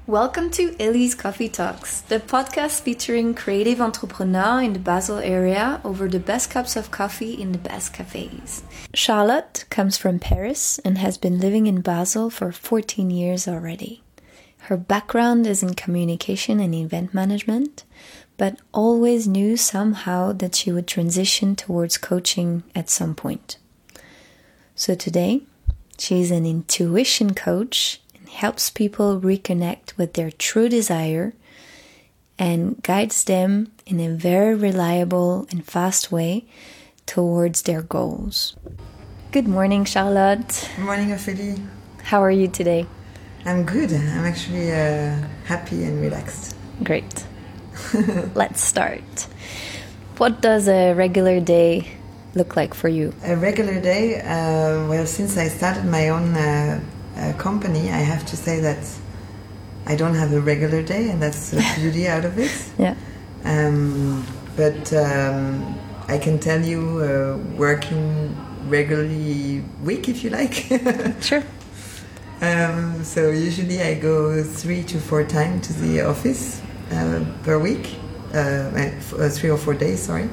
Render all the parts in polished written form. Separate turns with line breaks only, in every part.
Welcome to Ellie's Coffee Talks, the podcast featuring creative entrepreneurs in the Basel area over the best cups of coffee in the best cafes. Charlotte comes from Paris and has been living in Basel for 14 years already. Her background is in communication and event management, but always knew somehow that she would transition towards coaching at some point. So today, she's an intuition coach, helps people reconnect with their true desire and guides them in a very reliable and fast way towards their goals. Good morning, Charlotte.
Good morning, Ophélie.
How are you today?
I'm good. I'm actually happy and relaxed.
Great. Let's start. What does a regular day look like for you?
A regular day? Well, since I started my own company, I have to say that I don't have a regular day, and that's the beauty out of it.
Yeah.
But I can tell you, working regularly week, if you like.
Sure.
So usually I go 3 to 4 times to the office per week, 3 or 4 days. Sorry.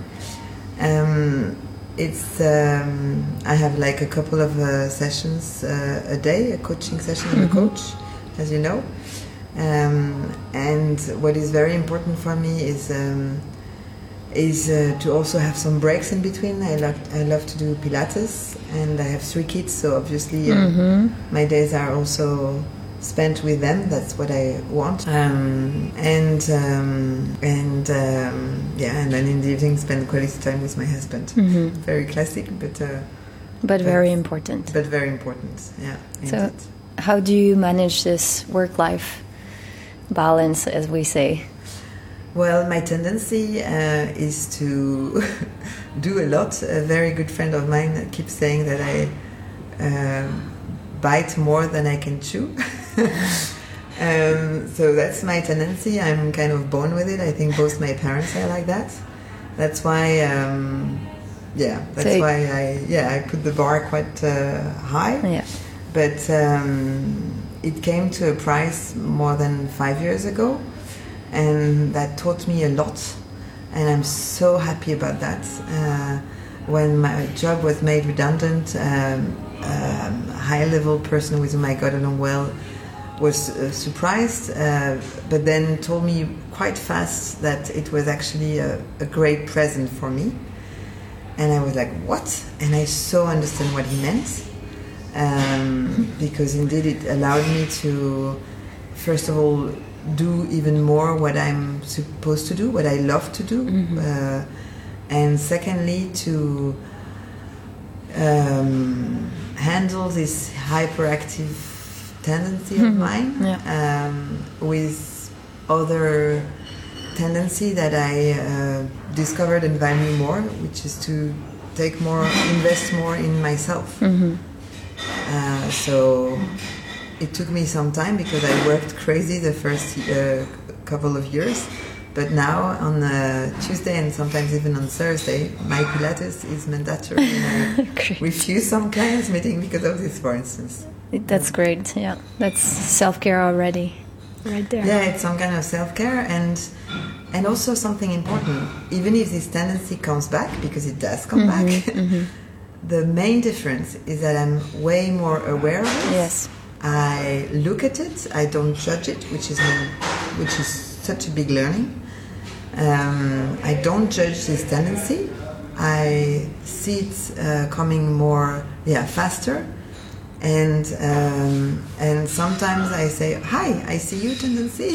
I have like a couple of sessions a day, a coaching session with a coach, as you know. And what is very important for me is to also have some breaks in between. I love to do Pilates, and I have 3 kids, so obviously my days are also spent with them. That's what I want. And then in the evening spend quality time with my husband. Very classic, but
very important.
But very important, yeah.
So how do you manage this work-life balance, as we say?
Well, my tendency is to do a lot. A very good friend of mine keeps saying that I bite more than I can chew. So that's my tendency. I'm kind of born with it. I think both my parents are like that. That's why, I put the bar quite high. Yeah. But it came to a price more than 5 years ago, and that taught me a lot. And I'm so happy about that. When my job was made redundant, high-level person with whom I got along well was surprised, but then told me quite fast that it was actually a great present for me. And I was like, what? And I so understand what he meant, because indeed it allowed me to, first of all, do even more what I'm supposed to do, what I love to do, and secondly, to handle this hyperactive tendency of mine with other tendency that I discovered and value more, which is to invest more in myself. So it took me some time because I worked crazy the first couple of years. But now on Tuesday and sometimes even on Thursday, my Pilates is mandatory. And I refuse some clients meeting because of this, for instance.
That's great. Yeah, that's self-care already, right there.
Yeah, it's some kind of self-care and also something important. Even if this tendency comes back, because it does come back, the main difference is that I'm way more aware of it.
Yes.
I look at it. I don't judge it, which is such a big learning. I don't judge this tendency. I see it coming more, faster, and sometimes I say, "Hi, I see you, tendency."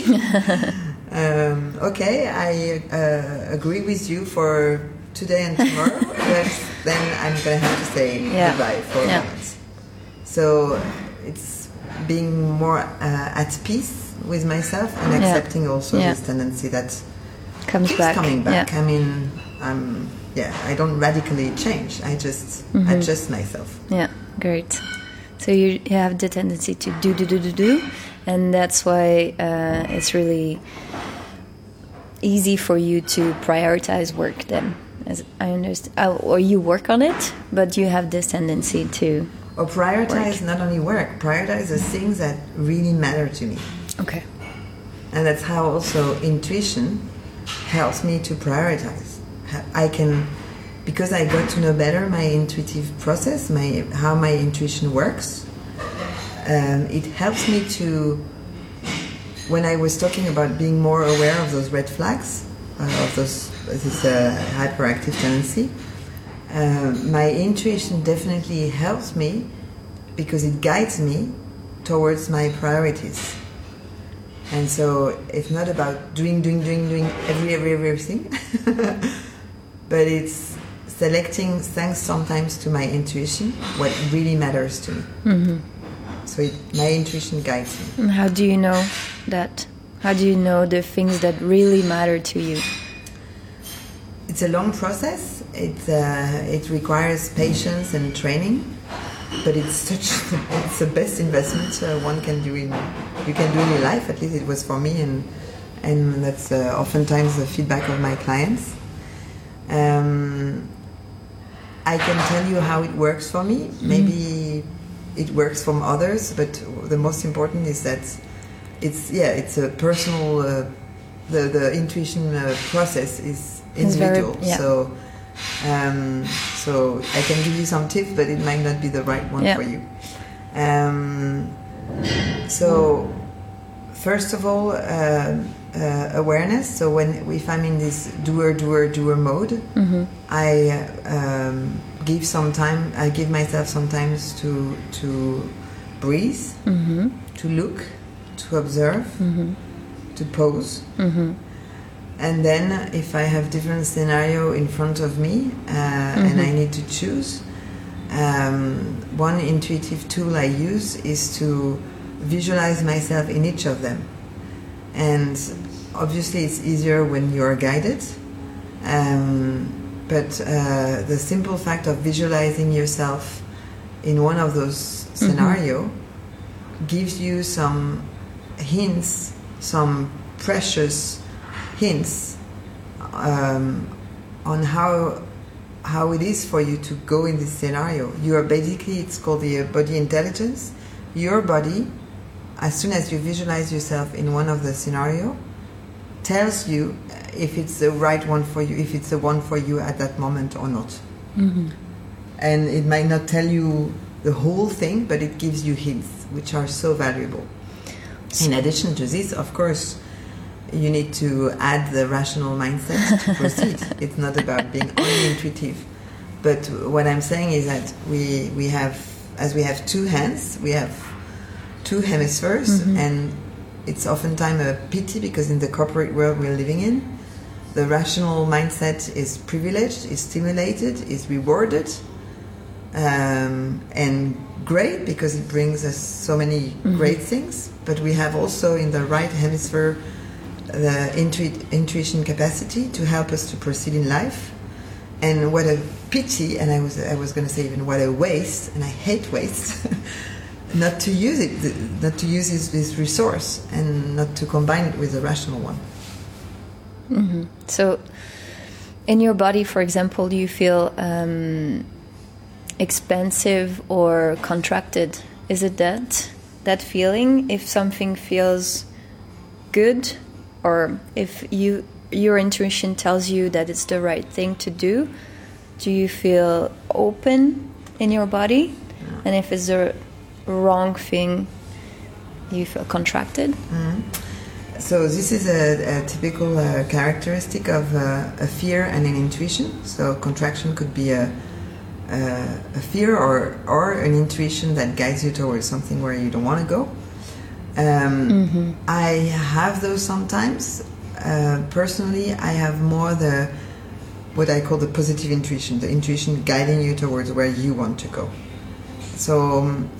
Okay, I agree with you for today and tomorrow, but then I'm gonna have to say goodbye for a moment. So it's being more at peace with myself and accepting also this tendency that keeps coming back. I mean, I don't radically change. I just adjust myself.
Yeah, great. So you have the tendency to do, and that's why it's really easy for you to prioritize work then, as I understand. Or you work on it, but you have this tendency to...
Or prioritize not only work, prioritize the things that really matter to me.
Okay.
And that's how also intuition helps me to prioritize. Because I got to know better my intuitive process, how my intuition works, it helps me to, when I was talking about being more aware of those red flags, of this hyperactive tendency, my intuition definitely helps me because it guides me towards my priorities. And so it's not about doing everything, but it's selecting, thanks sometimes to my intuition, what really matters to me. Mm-hmm. So my intuition guides me.
And how do you know that? How do you know the things that really matter to you?
It's a long process. It requires patience and training, but it's the best investment one can do in your life. At least it was for me, and that's oftentimes the feedback of my clients. I can tell you how it works for me. Maybe it works for others, but the most important is that it's a personal. The intuition process is individual. So I can give you some tips, but it might not be the right one for you. So first of all, awareness. So if I'm in this doer mode, mm-hmm. I give myself some time to breathe, mm-hmm. to look, to observe, mm-hmm. to pause. Mm-hmm. And then if I have different scenario in front of me mm-hmm. and I need to choose, one intuitive tool I use is to visualize myself in each of them. And obviously it's easier when you are guided, but the simple fact of visualizing yourself in one of those scenarios mm-hmm. gives you some hints, some precious hints on how it is for you to go in this scenario. You are basically, it's called the body intelligence. Your body, as soon as you visualize yourself in one of the scenario, tells you if it's the right one for you, if it's the one for you at that moment or not. Mm-hmm. And it might not tell you the whole thing, but it gives you hints, which are so valuable. In addition to this, of course, you need to add the rational mindset to proceed. It's not about being only intuitive. But what I'm saying is that we have two hands, we have two hemispheres, mm-hmm. and it's oftentimes a pity because in the corporate world we're living in, the rational mindset is privileged, is stimulated, is rewarded, and great because it brings us so many mm-hmm. great things. But we have also in the right hemisphere the intuition capacity to help us to proceed in life. And what a pity, and I was going to say even what a waste, and I hate waste, not to use it, not to use this resource, and not to combine it with the rational one.
Mm-hmm. So, in your body, for example, do you feel expansive or contracted? Is it that feeling? If something feels good, or if your intuition tells you that it's the right thing to do you feel open in your body? Yeah. And if it's the wrong thing, you feel contracted?
Mm-hmm. So this is a typical characteristic of a fear and an intuition. So contraction could be a fear or an intuition that guides you towards something where you don't want to go. Mm-hmm. I have those sometimes. Personally, I have more what I call the positive intuition, the intuition guiding you towards where you want to go. So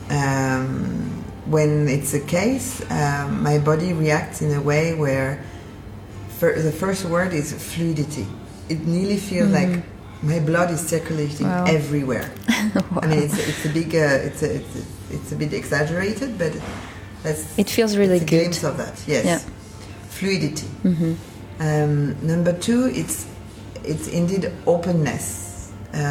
when it's the case, my body reacts in a way where the first word is fluidity. It nearly feels mm-hmm. like my blood is circulating wow. everywhere. Wow. I mean, it's a big, it's a bit exaggerated, but
it feels really good.
Glimpse of that, yes. Yeah. Fluidity. Mm-hmm. Number two, it's indeed openness,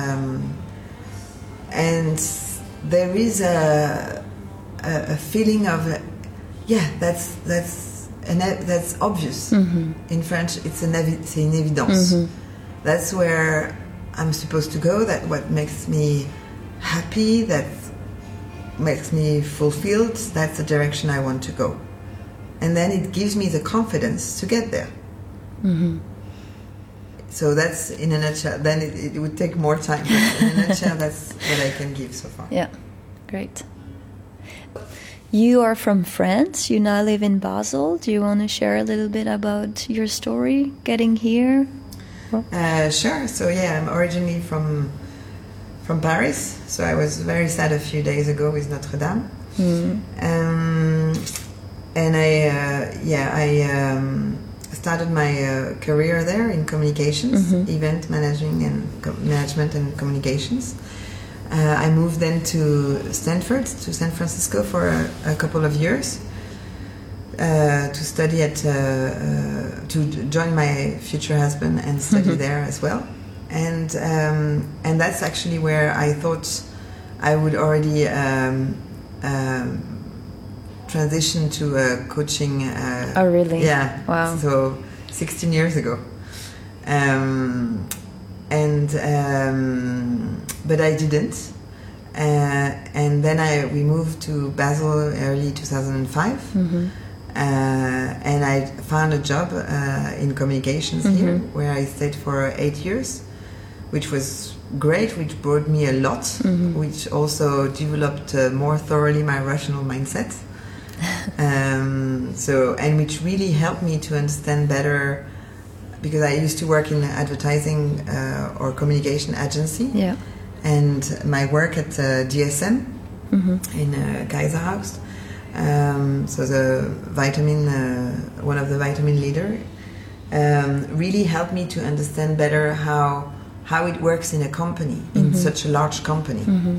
and there is a feeling of that's that's obvious. In French, it's une évidence. That's where I'm supposed to go. That what makes me happy. That makes me fulfilled. That's the direction I want to go. And then it gives me the confidence to get there. So that's in a nutshell. Then it would take more time. But in a nutshell, that's what I can give so far.
Yeah, great. You are from France. You now live in Basel. Do you want to share a little bit about your story getting here?
Sure. So yeah, I'm originally from Paris. So I was very sad a few days ago with Notre Dame. And I started my career there in communications, event management and communications. I moved then to Stanford, to San Francisco for a couple of years to study to join my future husband and study there as well. And that's actually where I thought I would already transition to coaching.
Oh, really?
Yeah.
Wow.
So 16 years ago. But I didn't. And then we moved to Basel early 2005. And I found a job in communications here, where I stayed for 8 years, which was great, which brought me a lot, which also developed more thoroughly my rational mindset. And which really helped me to understand better, because I used to work in advertising or communication agency. Yeah. And my work at DSM in Kaiserhaus, so the vitamin, one of the vitamin leader, really helped me to understand better how it works in a company, in such a large company.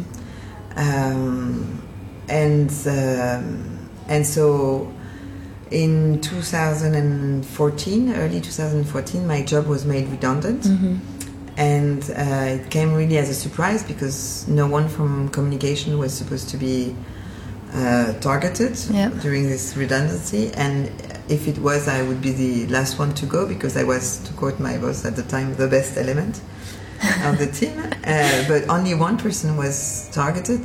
And so in 2014, early 2014, my job was made redundant. And it came really as a surprise, because no one from communication was supposed to be targeted during this redundancy. And if it was, I would be the last one to go, because I was, to quote my boss at the time, the best element of the team. But only one person was targeted,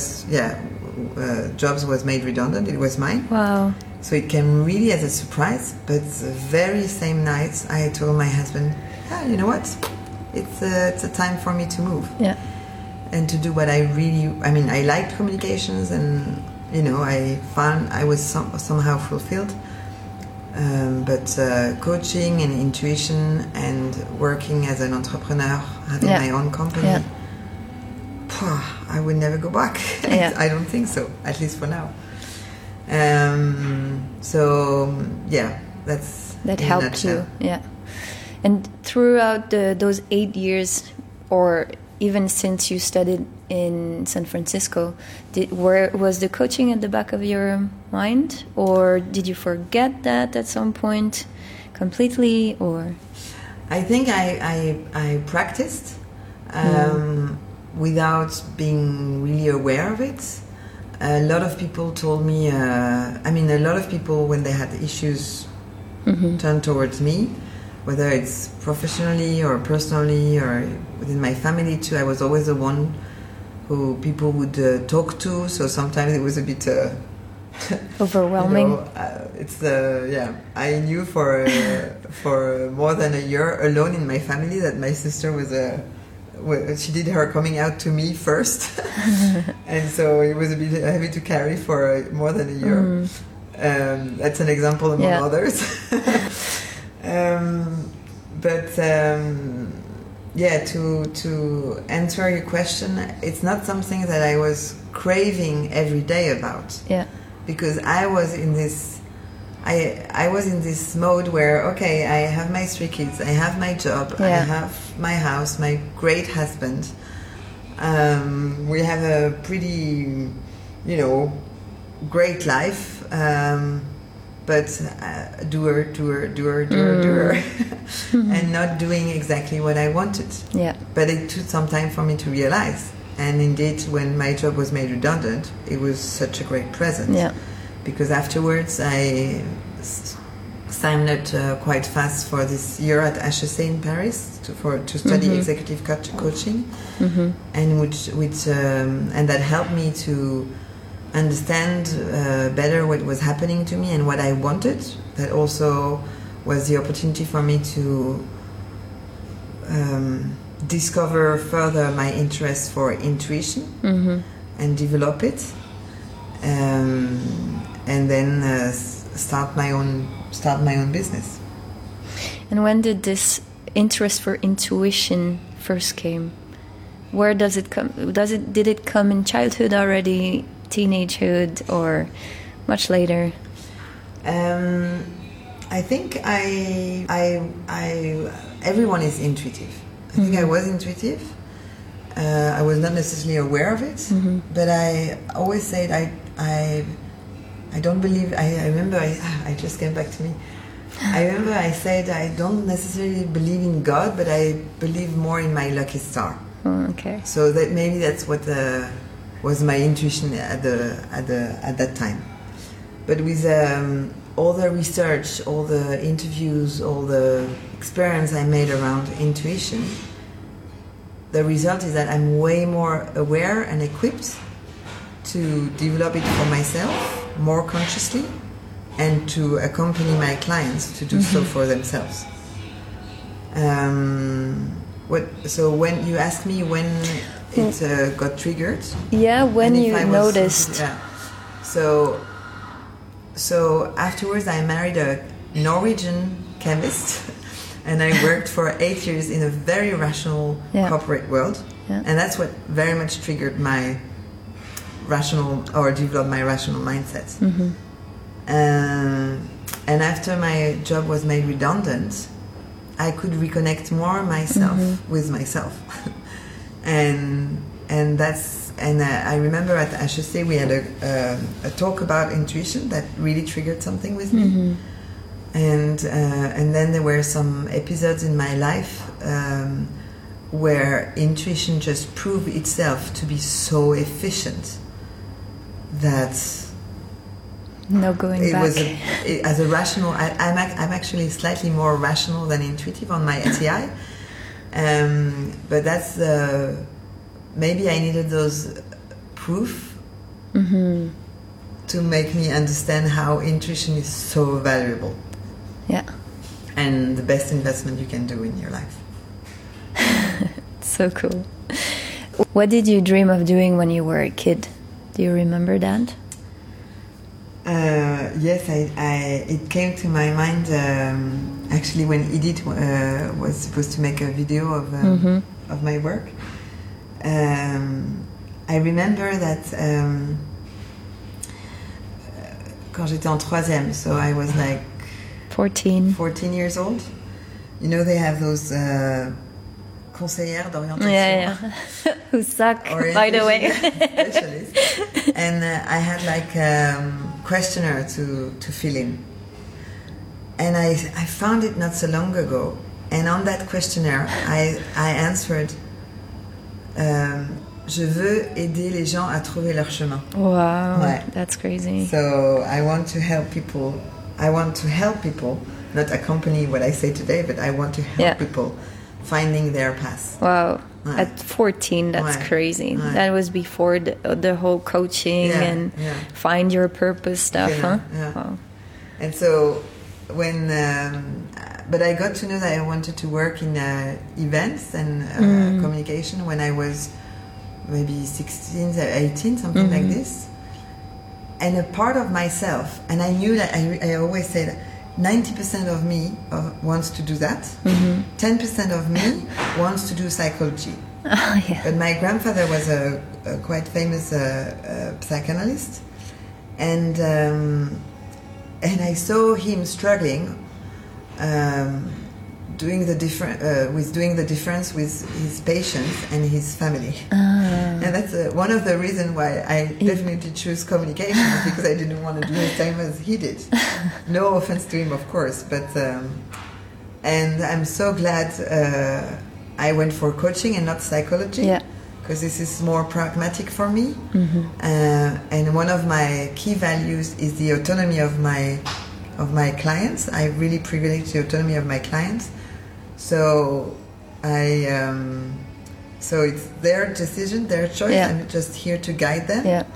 jobs was made redundant. It was mine. Wow. So it came really as a surprise. But the very same night, I told my husband, you know what? It's a time for me to move. Yeah. And to do what I liked communications, and I found I was somehow fulfilled. But coaching and intuition and working as an entrepreneur, having my own company, I would never go back. I don't think so, at least for now. That
helped you. Yeah. And throughout those 8 years, or even since you studied in San Francisco, was the coaching at the back of your mind, or did you forget that at some point completely? Or
I think I practiced without being really aware of it. A lot of people told me. A lot of people, when they had issues, turned towards me. Whether it's professionally or personally or within my family too, I was always the one who people would talk to. So sometimes it was a bit
overwhelming.
I knew for more than a year alone in my family that my sister was she did her coming out to me first, and so it was a bit heavy to carry for more than a year. That's an example among others. To answer your question, it's not something that I was craving every day about. Yeah. Because I was in this mode where, okay, I have my 3 kids, I have my job, I have my house, my great husband. We have a pretty, great life. But doer, and not doing exactly what I wanted. Yeah. But it took some time for me to realize. And indeed, when my job was made redundant, it was such a great present. Yeah. Because afterwards, I signed up quite fast for this year at HEC in Paris to study executive coaching, and which and that helped me to understand better what was happening to me and what I wanted. That also was the opportunity for me to discover further my interest for intuition and develop it, and then start my own business.
And when did this interest for intuition first came? Where does it come? Did it come in childhood already, teenagehood, or much later?
I think everyone is intuitive. I think I was intuitive. I was not necessarily aware of it, but I always said I don't believe. I remember. I just came back to me. I remember I said I don't necessarily believe in God, but I believe more in my lucky star.
Oh, okay.
So that maybe that's what was my intuition at that time. But with all the research, all the interviews, all the experience I made around intuition, the result is that I'm way more aware and equipped to develop it for myself more consciously and to accompany my clients to do so for themselves. So when you ask me when it got triggered,
when you noticed,
So afterwards, I married a Norwegian chemist, and I worked for 8 years in a very rational corporate world, and that's what very much triggered my developed my rational mindset. And after my job was made redundant, I could reconnect more myself with myself, and I remember at HEC we had a talk about intuition that really triggered something with me, and then there were some episodes in my life where intuition just proved itself to be so efficient that
no going back.
As a rational, I'm actually slightly more rational than intuitive on my ATI, but that's maybe I needed those proof to make me understand how intuition is so valuable.
Yeah.
And the best investment you can do in your life.
So cool. What did you dream of doing when you were a kid? Do you remember that?
Yes, it came to my mind actually when Edith was supposed to make a video of my work. I remember that quand j'étais en troisième, so I was like 14 years old. You know, they have those conseillères d'orientation.
Yeah. Who suck, by the way.
Specialists. And I had like questionnaire to fill in. And I found it not so long ago. And on that questionnaire, I answered, je veux aider les gens à trouver leur chemin.
Wow, that's crazy.
So I want to help people. Not accompany what I say today, but I want to help people finding their path.
Wow. At 14, that's crazy. That was before the whole coaching and find your purpose stuff, huh?
Yeah.
Wow.
And so when, but I got to know that I wanted to work in events and communication when I was maybe 16, 18, something like this. And a part of myself, and I knew that I always said 90% of me wants to do that. 10% of me wants to do psychology. But my grandfather was a quite famous psychoanalyst, and I saw him struggling doing the difference with his patients and his family. And that's one of the reasons why I definitely choose communication, because I didn't want to do the same as he did. No offense to him, of course, but and I'm so glad I went for coaching and not psychology, because this is more pragmatic for me. And one of my key values is the autonomy of my of my clients. I really privilege the autonomy of my clients. So so it's their decision, their choice. Yeah. I'm just here to guide them.
Yeah.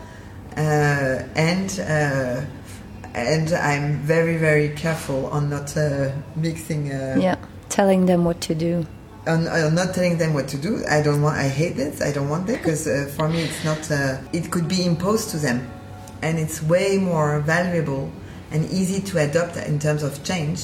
And I'm very, very careful on not mixing.
Telling them what to do.
On not telling them what to do. I hate this. I don't want that, because for me it's not. It could be imposed to them, and it's way more valuable and easy to adopt in terms of change.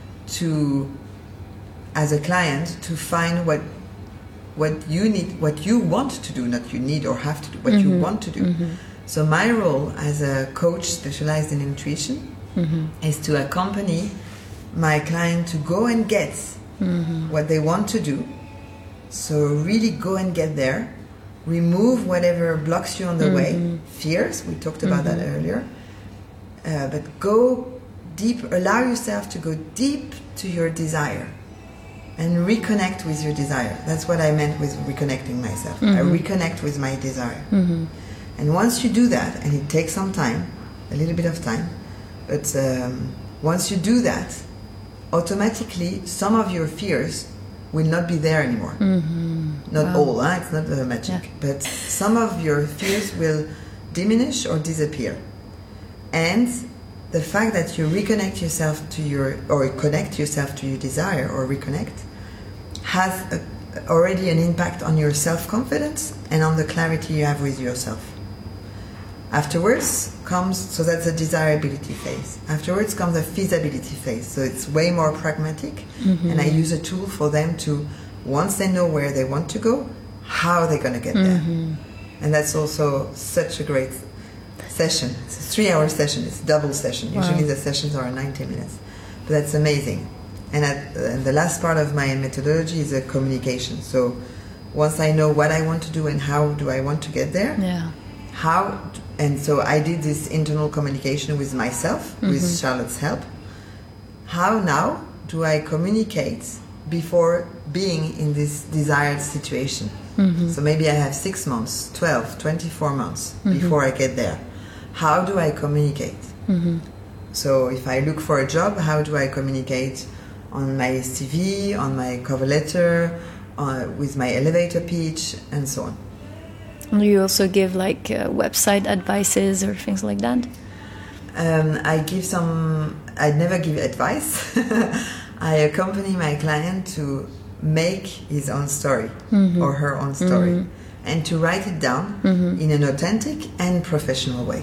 As a client, to find what you need, what you want to do, not you need or have to do, what you want to do. Mm-hmm. So my role as a coach specialized in intuition is to accompany my client to go and get what they want to do. So really go and get there. Remove whatever blocks you on the way. Fears, we talked about that earlier. But go deep, allow yourself to go deep to your desire and reconnect with your desire. That's what I meant with reconnecting myself. I reconnect with my desire. And once you do that, and it takes some time, a little bit of time, but once you do that, automatically some of your fears will not be there anymore. Not all, it's not magic, but some of your fears will diminish or disappear. And the fact that you reconnect yourself to connect yourself to your desire, or reconnect, has already an impact on your self-confidence and on the clarity you have with yourself. Afterwards so that's the desirability phase. Afterwards comes the feasibility phase. So it's way more pragmatic, and I use a tool for them to, once they know where they want to go, how they're going to get there. And that's also such a great session. It's a 3-hour session. It's a double session. Usually the sessions are 90 minutes. But that's amazing. And the last part of my methodology is a communication. So once I know what I want to do and how do I want to get there, and so I did this internal communication with myself, with Charlotte's help. How now do I communicate before being in this desired situation? So maybe I have 6 months, 12, 24 months before I get there. How do I communicate? So if I look for a job, how do I communicate on my CV, on my cover letter, with my elevator pitch, and so on?
Do you also give like website advices or things like that?
I never give advice. I accompany my client to make his own story or her own story, and to write it down in an authentic and professional way.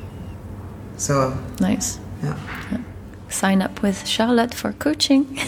So
nice. Yeah. Sign up with Charlotte for coaching.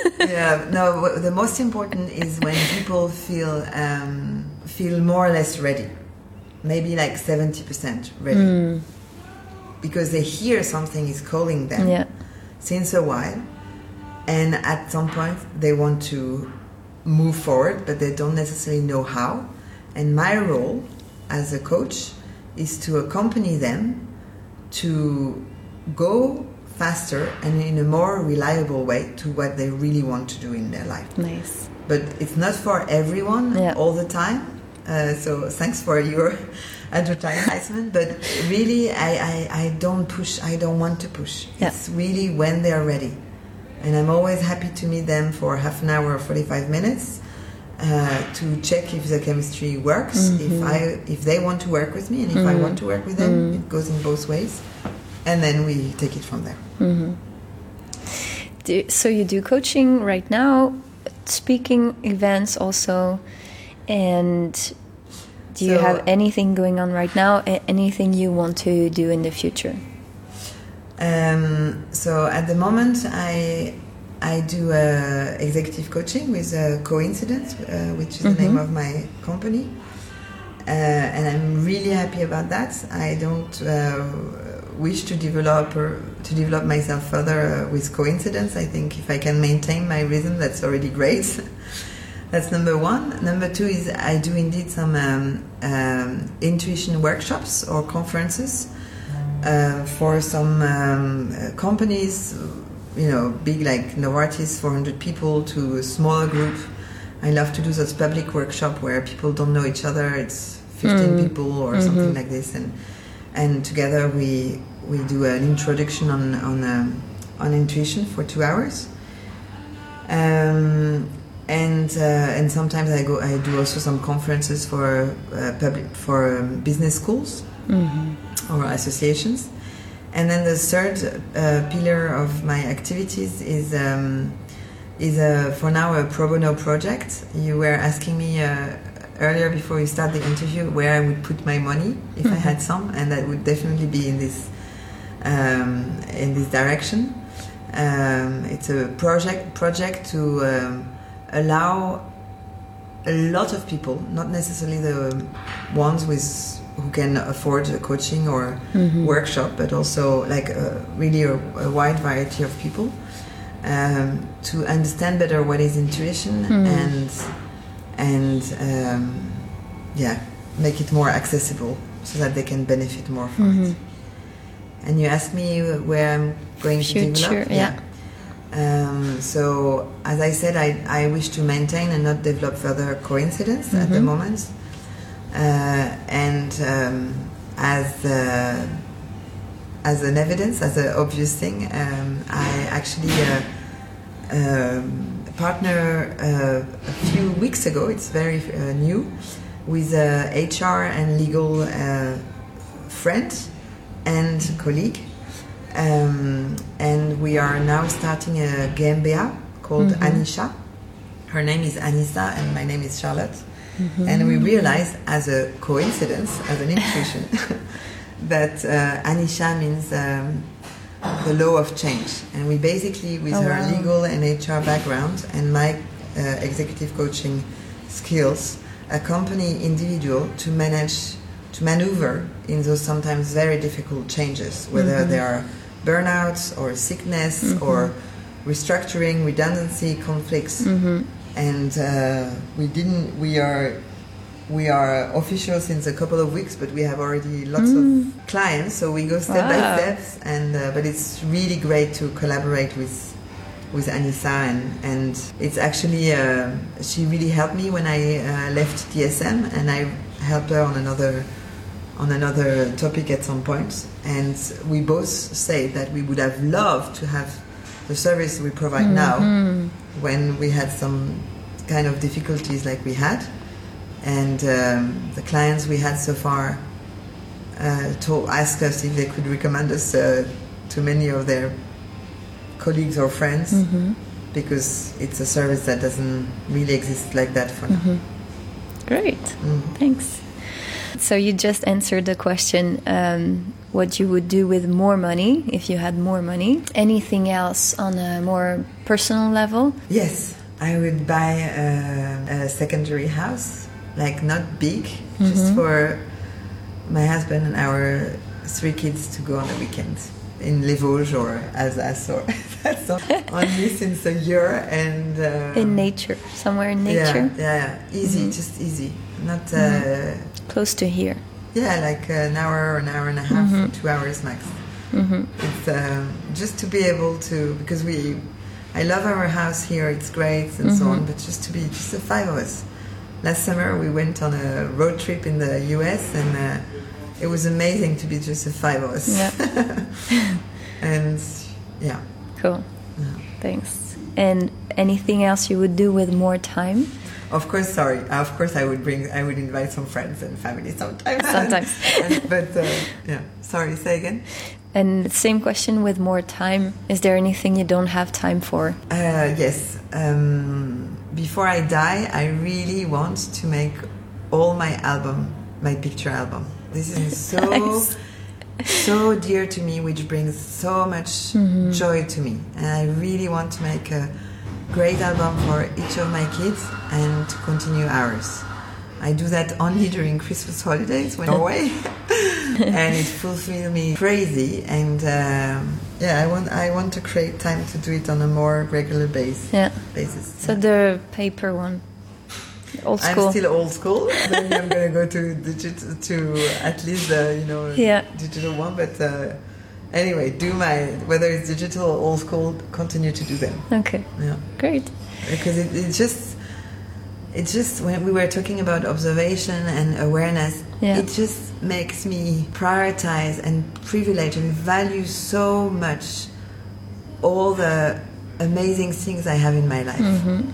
The most important is when people feel more or less ready, maybe like 70% ready, because they hear something is calling them since a while, and at some point they want to move forward, but they don't necessarily know how. And my role as a coach is to accompany them to go faster and in a more reliable way to what they really want to do in their life.
Nice.
But it's not for everyone all the time. So thanks for your advertisement. But really, I don't push. I don't want to push. It's really when they're ready. And I'm always happy to meet them for half an hour or 45 minutes to check if the chemistry works, if they want to work with me, and if I want to work with them. It goes in both ways. And then we take it from there.
So you do coaching right now, speaking events also, and do you have anything going on right now? Anything you want to do in the future?
So at the moment, I do executive coaching with Coincidence, which is the name of my company, and I'm really happy about that. I don't wish to develop myself further with Coincidence. I think if I can maintain my rhythm, that's already great. That's number one. Number two is I do indeed some intuition workshops or conferences for some companies, big like Novartis, 400 people, to a smaller group. I love to do those public workshop where people don't know each other. It's 15 people or something like this, and together we do an introduction on on intuition for 2 hours. And sometimes I do also some conferences for business schools or associations. And then the third pillar of my activities is for now a pro bono project. You were asking me earlier before we start the interview where I would put my money if I had some, and that would definitely be in this direction. It's a project to allow a lot of people, not necessarily the ones who can afford a coaching or workshop, but also like really a wide variety of people, to understand better what is intuition and make it more accessible so that they can benefit more from it. And you asked me where I'm going to develop. So as I said, I wish to maintain and not develop further coincidence at the moment. And as an evidence, as an obvious thing, I actually partner a few weeks ago. It's very new, with a HR and legal friend and colleague. And we are now starting a GmbH called Anisha. Her name is Anissa and my name is Charlotte. And we realized, as a coincidence, as an intuition, that Anisha means the law of change. And we basically, with her legal and HR background and my executive coaching skills, accompany individual to maneuver in those sometimes very difficult changes, whether they are burnouts or sickness or restructuring, redundancy, conflicts. And we are official since a couple of weeks, but we have already lots of clients, so we go step by step. And but it's really great to collaborate with Anissa, and it's actually she really helped me when I left DSM, and I helped her on another topic at some point. And we both say that we would have loved to have the service we provide now when we had some kind of difficulties like we had. And the clients we had so far asked us if they could recommend us to many of their colleagues or friends, because it's a service that doesn't really exist like that for now.
Great, thanks. So you just answered the question, what you would do with more money if you had more money. Anything else on a more personal level?
Yes, I would buy a secondary house, like not big, just for my husband and our 3 kids to go on the weekends in Les Vosges or Alsace, or that's only since a year. And
in nature, somewhere in nature.
Yeah, easy, just easy, not
close to here.
Yeah, like an hour or an hour and a half, 2 hours max. It's just to be able to, because I love our house here, it's great and so on, but just to be just the 5 of us. Last summer we went on a road trip in the US, and it was amazing to be just the 5 of us. Yeah. And yeah.
Cool. Yeah. Thanks. And anything else you would do with more time?
Of course, I would invite some friends and family sometimes. But sorry, say again.
And same question with more time. Is there anything you don't have time for?
Yes. Before I die, I really want to make all my picture album. This is so dear to me, which brings so much joy to me. And I really want to make a great album for each of my kids and to continue ours. I do that only during Christmas holidays when I'm away, and it fulfills me crazy. And I want to create time to do it on a more regular basis.
So the paper one, old school.
I'm still old school. Then I'm gonna go to digital, to at least digital one. But anyway, whether it's digital or old school, continue to do them.
Okay. Yeah. Great.
Because it's just when we were talking about observation and awareness, it just makes me prioritize and privilege and value so much all the amazing things I have in my life.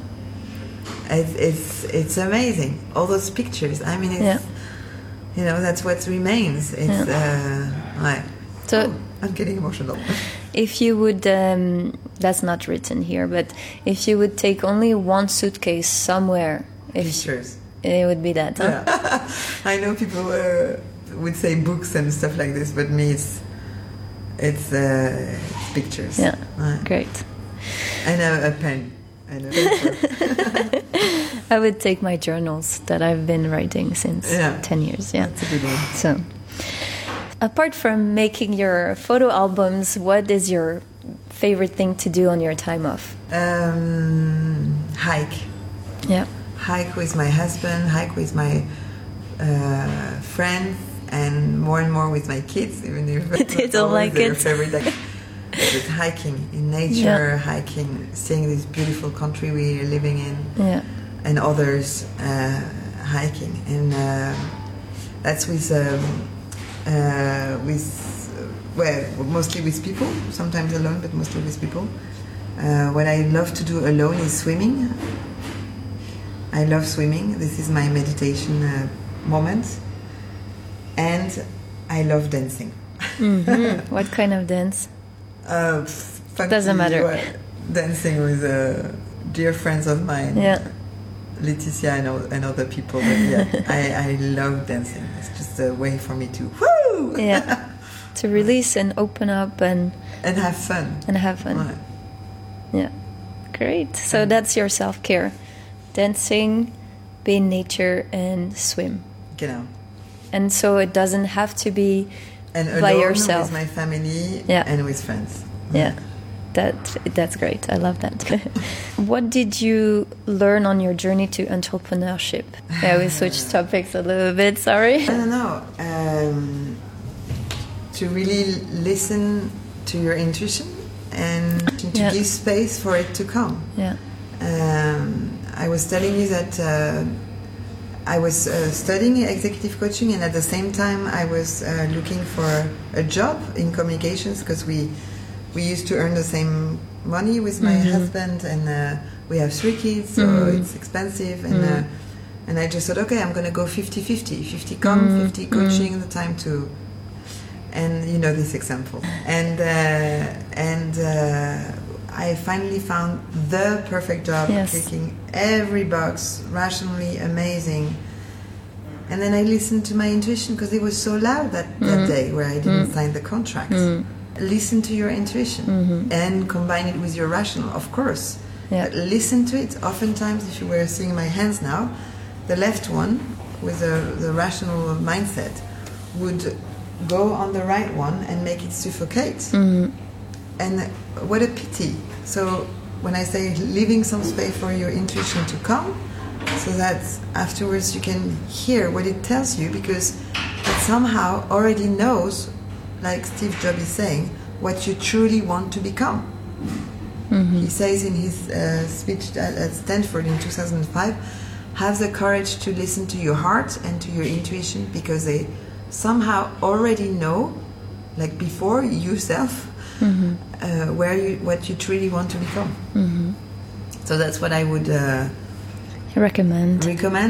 It's amazing. All those pictures. I mean, it's, you know, that's what remains. It's so I'm getting emotional.
If you would, that's not written here, but if you would take only one suitcase somewhere,
pictures,
it would be that. Huh?
Yeah. I know people would say books and stuff like this, but me, it's pictures.
Yeah, great.
And a pen. And a paper.
I would take my journals that I've been writing since 10 years. Yeah,
that's a good one.
So, apart from making your photo albums, what is your favorite thing to do on your time off?
Hike.
Yeah.
Hike with my husband, hike with my friends, and more with my kids, even if
they don't like
their
it.
favorite activity. But hiking in nature, hiking, seeing this beautiful country we are living in, and others hiking, and that's mostly with people, sometimes alone, but mostly with people. What I love to do alone is swimming. I love swimming. This is my meditation moment. And I love dancing.
What kind of dance?
Doesn't
matter.
Dancing with dear friends of mine. Laetitia and other people. But I love dancing. It's just a way for me to woo!
To release and open up and have fun.
Right.
Yeah, great. So that's your self-care: dancing, be in nature, and swim.
Genau.
And so it doesn't have to be
and
by
alone
yourself.
With my family and with friends.
Yeah. That's great. I love that. What did you learn on your journey to entrepreneurship? We switched topics a little bit, sorry.
I don't know. To really listen to your intuition and to give space for it to come.
Yeah.
I was telling you that I was studying executive coaching, and at the same time I was looking for a job in communications, because we used to earn the same money with my husband, and we have 3 kids, so it's expensive, and I just thought, okay, I'm going to go 50-50, 50 come, 50 coaching, the time to, and you know this example, and I finally found the perfect job, clicking every box, rationally amazing. And then I listened to my intuition, because it was so loud that day where I didn't sign the contract. Listen to your intuition and combine it with your rational, of course. But listen to it. Oftentimes, if you were seeing my hands now, the left one with the rational mindset would go on the right one and make it suffocate. And what a pity. So when I say leaving some space for your intuition to come, so that afterwards you can hear what it tells you, because it somehow already knows, like Steve Jobs is saying, what you truly want to become. He says in his speech at Stanford in 2005, have the courage to listen to your heart and to your intuition, because they somehow already know, like before yourself, what you truly want to become. So that's what I would recommend,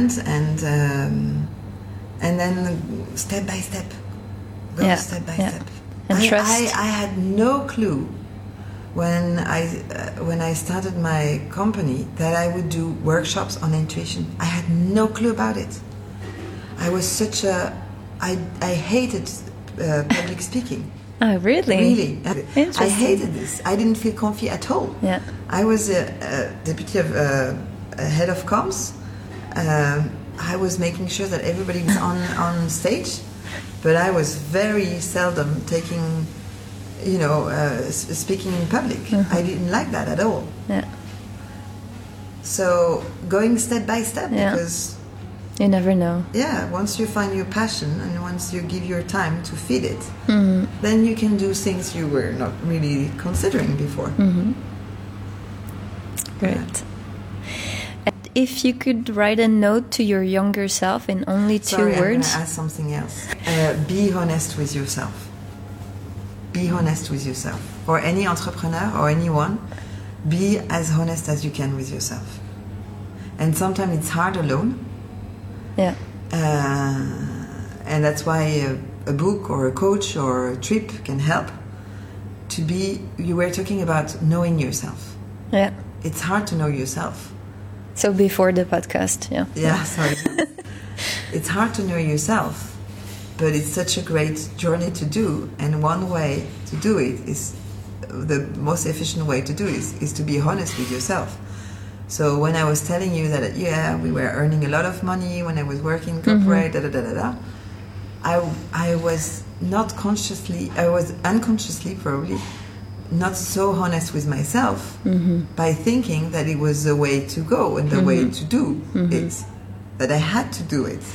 and then step by step, go step by step.
And trust.
I had no clue when I started my company that I would do workshops on intuition. I had no clue about it. I was I hated public speaking.
Oh, really?
Really.
Interesting.
I hated this. I didn't feel comfy at all.
Yeah.
I was a deputy of head of comms. I was making sure that everybody was on stage, but I was very seldom taking, speaking in public. I didn't like that at all.
Yeah.
So going step by step, because
you never know.
Yeah, once you find your passion and once you give your time to feed it, then you can do things you were not really considering before.
Great. And if you could write a note to your younger self in only 2 words.
I'm going to add something else. Be honest with yourself. be honest with yourself. For any entrepreneur or anyone, be as honest as you can with yourself. And sometimes it's hard alone.
Yeah.
And that's why a book or a coach or a trip can help to be... You were talking about knowing yourself.
Yeah.
It's hard to know yourself.
So before the podcast, yeah.
Yeah, sorry. It's hard to know yourself, but it's such a great journey to do. And one way to do it is... The most efficient way to do it is to be honest with yourself. So when I was telling you that, we were earning a lot of money when I was working corporate, I was not consciously, I was unconsciously probably not so honest with myself by thinking that it was the way to go and the way to do it, that I had to do it.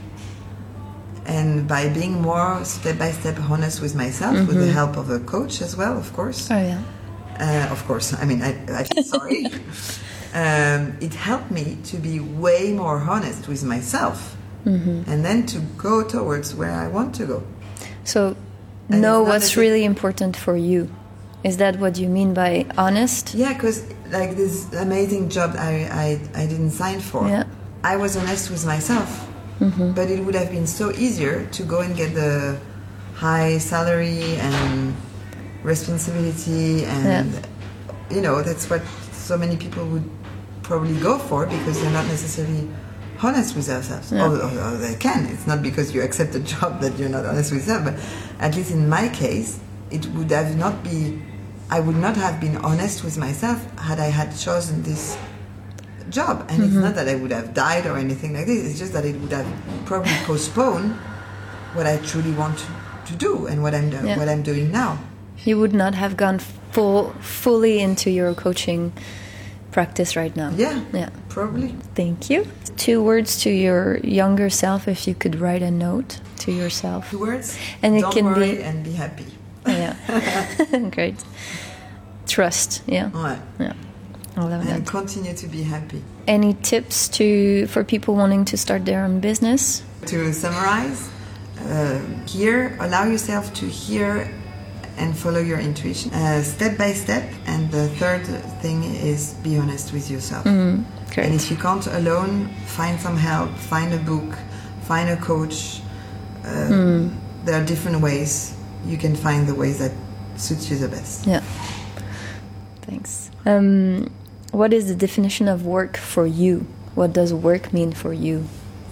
And by being more step-by-step honest with myself, with the help of a coach as well, of course.
Oh, yeah.
Of course, I mean, I feel sorry. It helped me to be way more honest with myself and then to go towards where I want to go.
So, know what's really important for you. Is that what you mean by honest?
Yeah, because like this amazing job I didn't sign for, I was honest with myself. But it would have been so easier to go and get the high salary and responsibility and, that's what so many people would probably go for because they're not necessarily honest with themselves.
Yeah.
Or they can. It's not because you accept a job that you're not honest with yourself, but at least in my case, it would have not be... I would not have been honest with myself had I had chosen this job. And it's not that I would have died or anything like this. It's just that it would have probably postponed what I truly want to do and what I'm doing now.
You would not have gone fully into your coaching practice right now.
Yeah, probably.
Thank you. 2 words to your younger self, if you could write a note to yourself.
2 words?
And
Don't worry and be happy.
Yeah. Great. Trust. Yeah.
Ouais.
Yeah. I love that.
And continue to be happy.
Any tips for people wanting to start their own business?
To summarize, allow yourself to hear and follow your intuition step by step. And the third thing is be honest with yourself.
Great.
And if you can't alone, find some help, find a book, find a coach. There are different ways. You can find the ways that suits you the best.
Yeah. Thanks. What is the definition of work for you? What does work mean for you?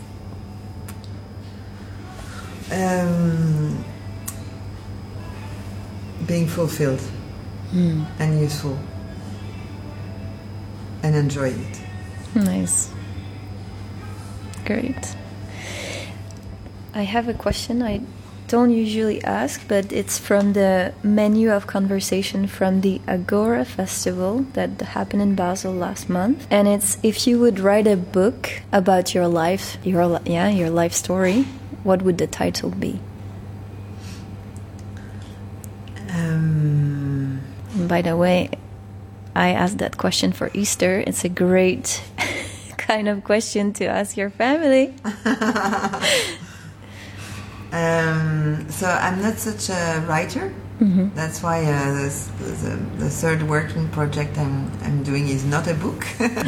Being fulfilled and useful and enjoying it.
Nice. Great. I have a question I don't usually ask, but it's from the menu of conversation from the Agora Festival that happened in Basel last month. And it's, if you would write a book about your life, your life story, what would the title be? By the way, I asked that question for Easter. It's a great kind of question to ask your family.
So I'm not such a writer. That's why the third working project I'm doing is not a book.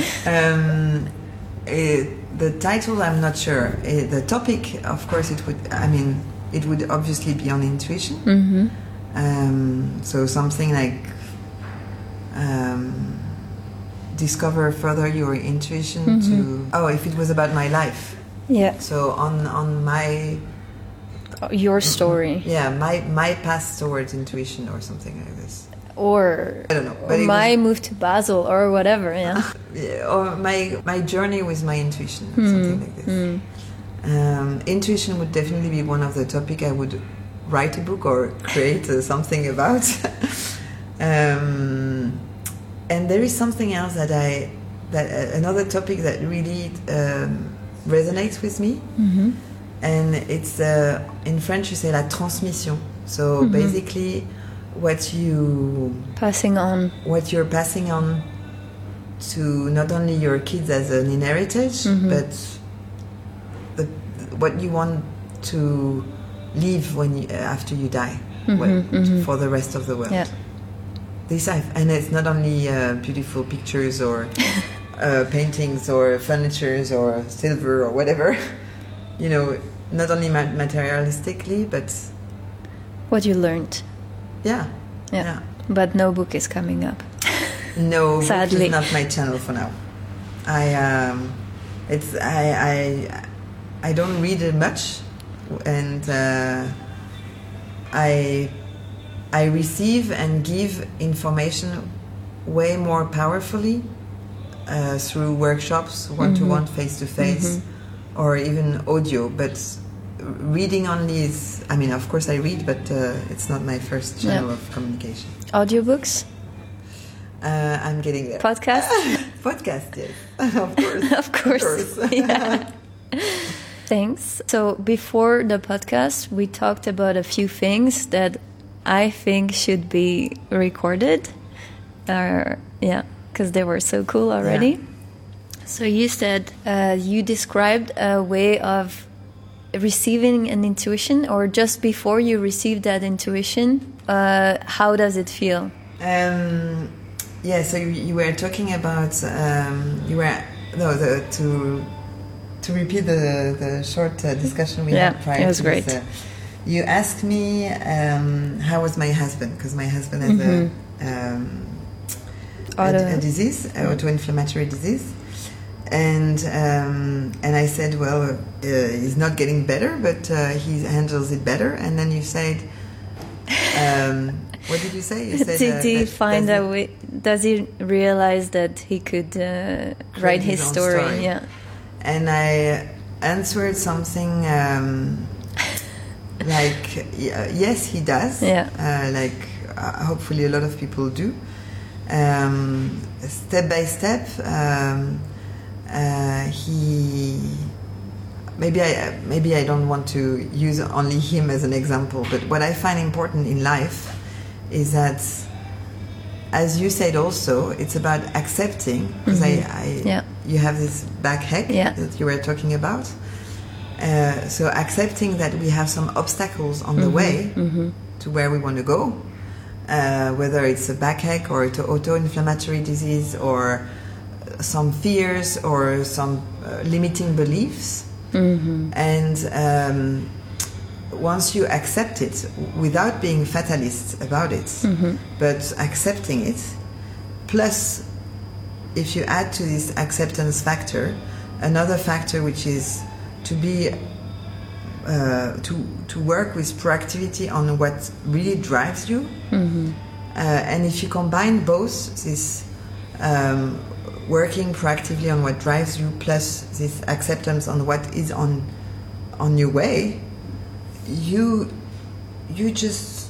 The title, I'm not sure. The topic, of course, it would obviously be on intuition. So something like discover further your intuition to... if it was about my life.
Yeah.
So on my...
Your story.
Yeah, my path towards intuition or something like this.
Or
I don't know. But
my move to Basel or whatever, yeah.
Or my journey with my intuition, something like this. Intuition would definitely be one of the topics I would write a book or create something about. And there is something else another topic that really resonates with me. And it's in French you say la transmission. So basically, what you're passing on to not only your kids as an inheritance, but what you want to leave after you die. for the rest of the world.
Yeah.
And it's not only beautiful pictures or paintings or furnitures or silver or whatever, not only materialistically, but
what you learned.
Yeah.
But no book is coming up.
No,
sadly,
book is not my channel for now. I don't read it much, and I receive and give information way more powerfully through workshops, one-to-one, face-to-face, or even audio. But reading only is, of course I read, but it's not my first channel of communication.
Audiobooks?
I'm getting there.
Podcast?
Podcast, yes. Of course.
Of course. Yeah. Thanks. So before the podcast, we talked about a few things that I think should be recorded. Because they were so cool already. Yeah. So you said you described a way of receiving an intuition, or just before you receive that intuition, how does it feel?
So you were talking about to repeat the short discussion we had prior.
It was
to
great.
This, you asked me how was my husband, because my husband has a disease, autoinflammatory disease, and I said, well, he's not getting better, but he handles it better. And then you said, what did you say? You said,
did he find a way? Does he realize that he could write his story? Yeah.
And I answered something like, yes, he does. Yeah. Hopefully a lot of people do. Step by step, he. Maybe I don't want to use only him as an example, but what I find important in life is that, as you said also, it's about accepting, because you have this backache that you were talking about. So accepting that we have some obstacles on the way to where we want to go, whether it's a backache or autoinflammatory disease or some fears or some limiting beliefs. And once you accept it, without being fatalist about it, but accepting it, plus if you add to this acceptance factor another factor, which is to be to work with proactivity on what really drives you, and if you combine both this working proactively on what drives you plus this acceptance on what is on your way, you just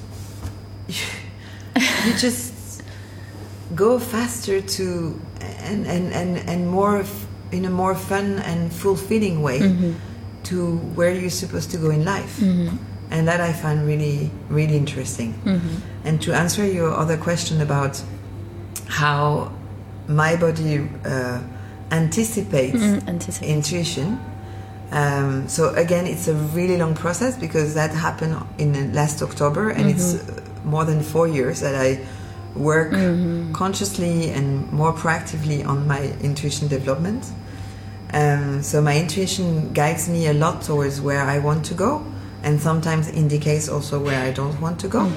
go faster to and more in a more fun and fulfilling way to where you're supposed to go in life. And that I find really, really interesting. And to answer your other question about how my body anticipates intuition. So again, it's a really long process, because that happened in last October, and it's more than 4 years that I work consciously and more proactively on my intuition development. So my intuition guides me a lot towards where I want to go, and sometimes indicates also where I don't want to go.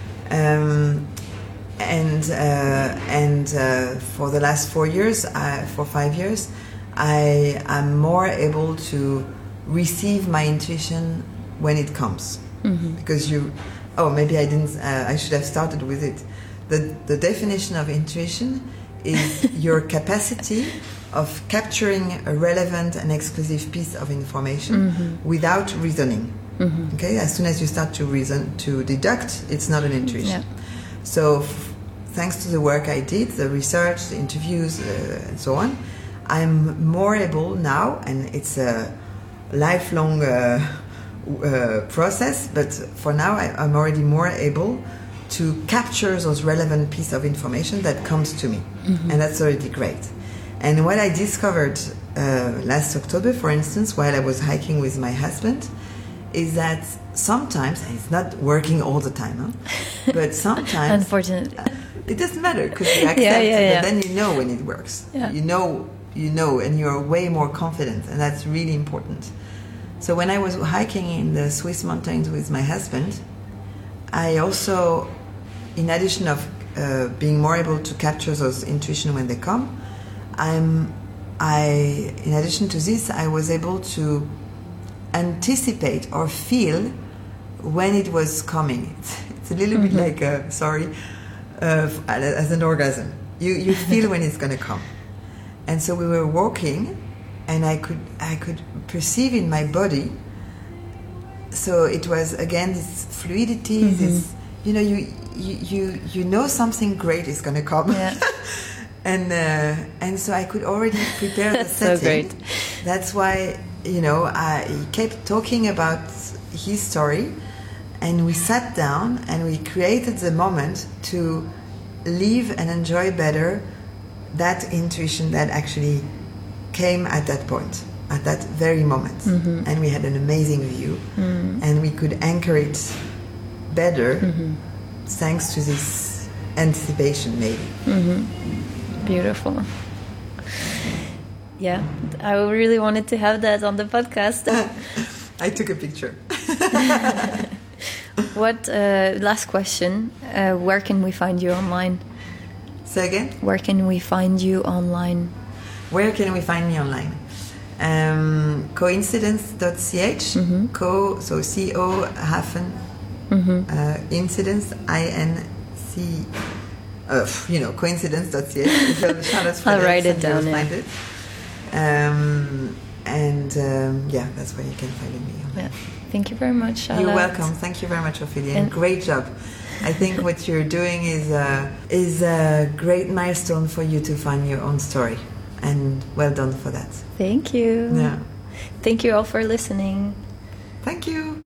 For the last 4 years, for 5 years, I am more able to receive my intuition when it comes. Because maybe I didn't. I should have started with it. The definition of intuition is your capacity of capturing a relevant and exclusive piece of information without reasoning. Okay, as soon as you start to reason, to deduct, it's not an intuition. So, thanks to the work I did, the research, the interviews, and so on, I'm more able now, and it's a lifelong process, but for now I'm already more able to capture those relevant piece of information that comes to me. And that's already great. And what I discovered last October, for instance, while I was hiking with my husband, is that sometimes, and it's not working all the time, huh? But sometimes...
Unfortunately.
It doesn't matter, because you accept it, but then you know when it works. Yeah. You know, and you're way more confident, and that's really important. So when I was hiking in the Swiss mountains with my husband, I also, in addition of being more able to capture those intuition when they come, in addition to this, I was able to anticipate or feel when it was coming. It's a little bit like, as an orgasm. You feel when it's going to come. And so we were walking, and I could perceive in my body. So it was again this fluidity, this, you know, you know something great is going to come. Yeah. And so I could already prepare the setting. So great. That's why, you know, he kept talking about his story, and we sat down and we created the moment to live and enjoy better that intuition that actually came at that point, at that very moment. And we had an amazing view, and we could anchor it better thanks to this anticipation, maybe.
Beautiful. Yeah, I really wanted to have that on the podcast.
I took a picture.
What, last question, where can we find you online?
Say again?
Where can we find you online?
Where can we find me online? Coincidence.ch, so C-O hyphen incidence, I-N-C, coincidence.ch.
I'll write it down.
Find it. That's where you can find me.
Yeah. Thank you very much, Charlotte.
You're welcome. Thank you very much, Ophélie, and great job. I think what you're doing is a great milestone for you to find your own story, and well done for that.
Thank you.
Yeah.
Thank you all for listening.
Thank you.